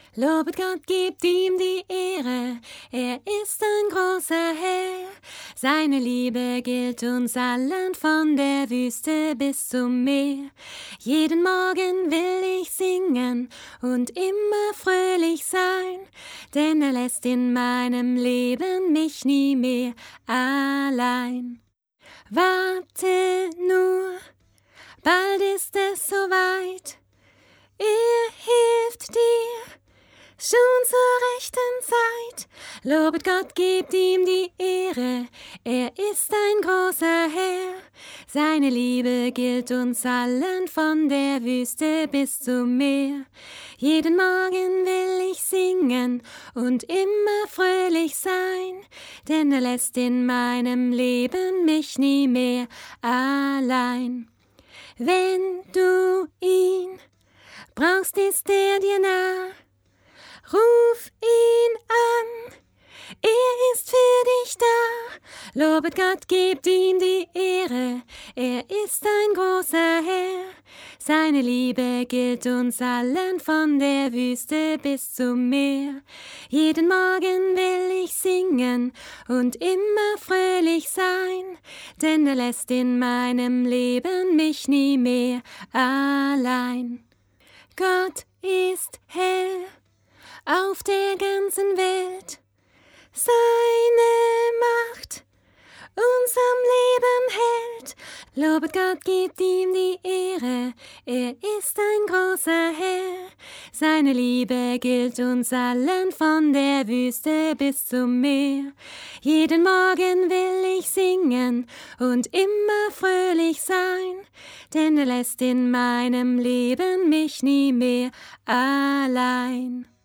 Lobet Gott, gebt ihm die Ehre, er ist ein großer Herr. Seine Liebe gilt uns allen von der Wüste bis zum Meer. Jeden Morgen will ich singen und immer fröhlich sein, denn er lässt in meinem Leben mich nie mehr allein. Warte nur, bald ist es soweit, er hilft dir schon zur rechten Zeit. Lobet Gott, gebt ihm die Ehre, er ist ein großer Herr. Seine Liebe gilt uns allen von der Wüste bis zum Meer. Jeden Morgen will ich singen und immer fröhlich sein, denn er lässt in meinem Leben mich nie mehr allein. Wenn du ihn brauchst, ist er dir nah. Ruf ihn an, er ist für dich da. Lobet Gott, gebt ihm die Ehre, er ist ein großer Herr. Seine Liebe gilt uns allen von der Wüste bis zum Meer. Jeden Morgen will ich singen und immer fröhlich sein, denn er lässt in meinem Leben mich nie mehr allein. Gott ist hell auf der ganzen Welt, seine Macht uns am Leben hält. Lobet Gott, gebt ihm die Ehre, er ist ein großer Herr. Seine Liebe gilt uns allen von der Wüste bis zum Meer. Jeden Morgen will ich singen und immer fröhlich sein, denn er lässt in meinem Leben mich nie mehr allein.